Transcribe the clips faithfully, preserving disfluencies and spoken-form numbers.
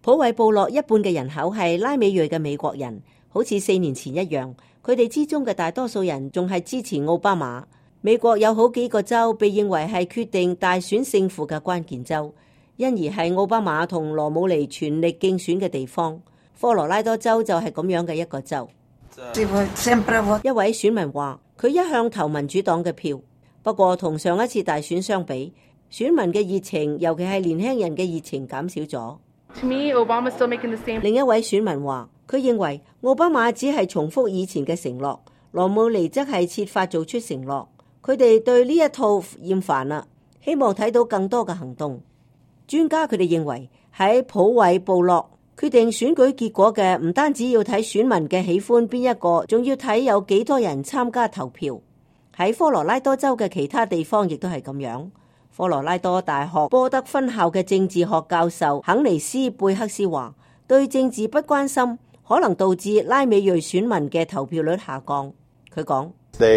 普韋部落一半嘅人口係拉美裔嘅美國人，好似四年前一樣，佢哋之中嘅大多數人仲係支持奧巴馬。美國有好幾個州被認為係決定大選勝負嘅關鍵州，因而係奧巴馬同羅姆尼全力競選嘅地方。科羅拉多州就係咁樣嘅一個州。一位選民話，佢一向投民主黨嘅票，不過同上一次大選相比，選民嘅熱情，尤其係年輕人嘅熱情減少咗。 To me, Obama's still making the same... 另一位選民話，佢認為奧巴馬只係重複以前嘅承諾，羅姆尼則係設法做出承諾。佢哋對呢一套厭煩啦，希望睇到更多嘅行動。專家佢哋認為喺普韋部落決定選舉結果嘅，唔單止要睇選民嘅喜歡邊一個，仲要睇有幾多人參加投票。喺科羅拉多州嘅其他地方亦都係咁樣。科羅拉多大學波德分校嘅政治學教授肯尼斯貝克斯話，對政治不關心可能導致拉美裔選民嘅投票率下降。佢講，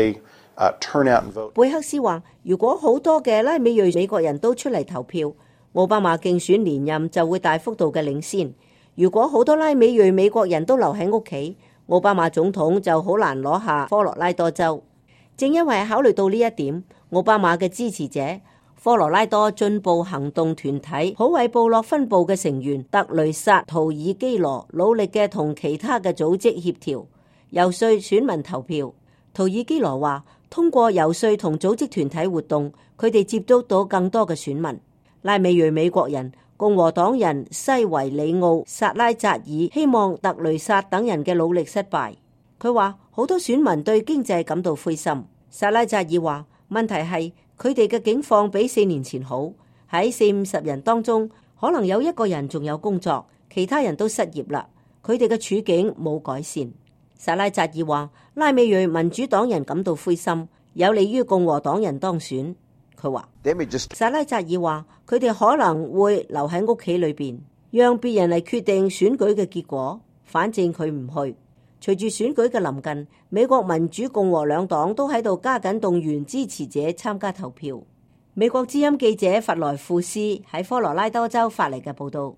貝克斯話，如果好多嘅拉美裔美國人都出嚟投票，奧巴馬競選連任就會大幅度嘅領先。如果好多拉美裔美國人都留喺屋企，奧巴馬總統就好難攞下科羅拉多州。正因為考慮到呢一點，奧巴馬嘅支持者科羅拉多進步行動團體普韋部落分部嘅成員特雷薩圖爾基羅努力嘅同其他嘅組織協調，遊說選民投票。圖爾基羅話，通過遊說同組織團體活動，佢哋接觸到更多嘅選民。拉美裔美國人、共和黨人西維里奧、薩拉扎爾希望特雷薩等人嘅努力失敗。佢話好多選民對經濟感到灰心。薩拉扎爾話，問題係佢哋嘅境況比四年前好，喺四五十人當中，可能有一個人仲有工作，其他人都失業啦。佢哋嘅處境冇改善。薩拉扎爾話，拉美裔民主黨人感到灰心，有利於共和黨人當選。佢話，薩拉扎爾話，佢哋可能會留喺屋企裏邊，讓別人嚟決定選舉嘅結果，反正佢唔去。隨住選舉嘅臨近，美國民主共和兩黨都喺度加緊動員支持者參加投票。美國之音記者弗萊庫斯喺科羅拉多州發嚟嘅報道。